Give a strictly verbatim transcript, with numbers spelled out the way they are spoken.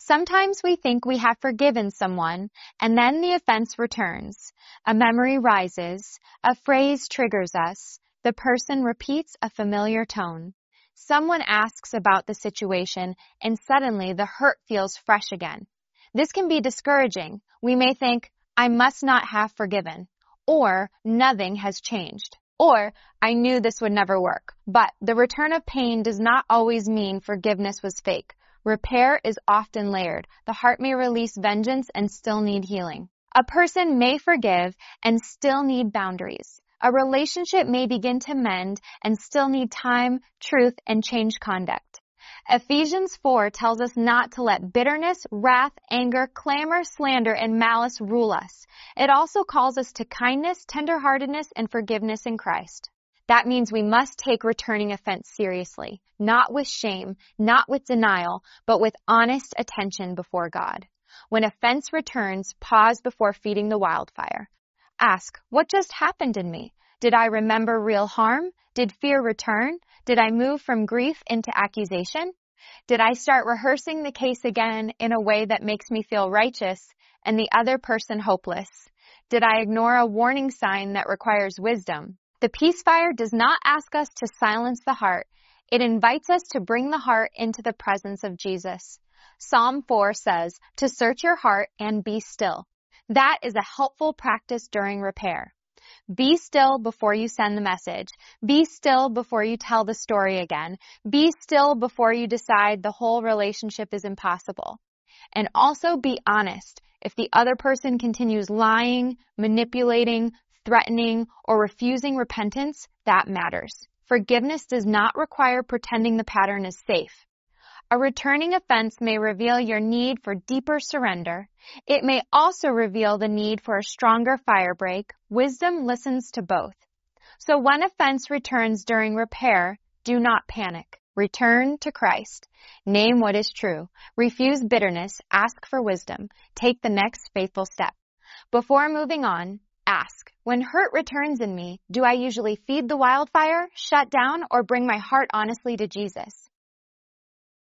Sometimes we think we have forgiven someone, and then the offense returns. A memory rises, a phrase triggers us, the person repeats a familiar tone. Someone asks about the situation, and suddenly the hurt feels fresh again. This can be discouraging. We may think, I must not have forgiven, or nothing has changed, or I knew this would never work. But the return of pain does not always mean forgiveness was fake. Repair is often layered. The heart may release vengeance and still need healing. A person may forgive and still need boundaries. A relationship may begin to mend and still need time, truth, and changed conduct. Ephesians four tells us not to let bitterness, wrath, anger, clamor, slander, and malice rule us. It also calls us to kindness, tenderheartedness, and forgiveness in Christ. That means we must take returning offense seriously, not with shame, not with denial, but with honest attention before God. When offense returns, pause before feeding the wildfire. Ask, what just happened in me? Did I remember real harm? Did fear return? Did I move from grief into accusation? Did I start rehearsing the case again in a way that makes me feel righteous and the other person hopeless? Did I ignore a warning sign that requires wisdom? The peace fire does not ask us to silence the heart. It invites us to bring the heart into the presence of Jesus. Psalm four says, to search your heart and be still. That is a helpful practice during repair. Be still before you send the message. Be still before you tell the story again. Be still before you decide the whole relationship is impossible. And also be honest. If the other person continues lying, manipulating, threatening, or refusing repentance, that matters. Forgiveness does not require pretending the pattern is safe. A returning offense may reveal your need for deeper surrender. It may also reveal the need for a stronger fire break. Wisdom listens to both. So when offense returns during repair, do not panic. Return to Christ. Name what is true. Refuse bitterness. Ask for wisdom. Take the next faithful step. Before moving on, ask, when hurt returns in me, do I usually feed the wildfire, shut down, or bring my heart honestly to Jesus?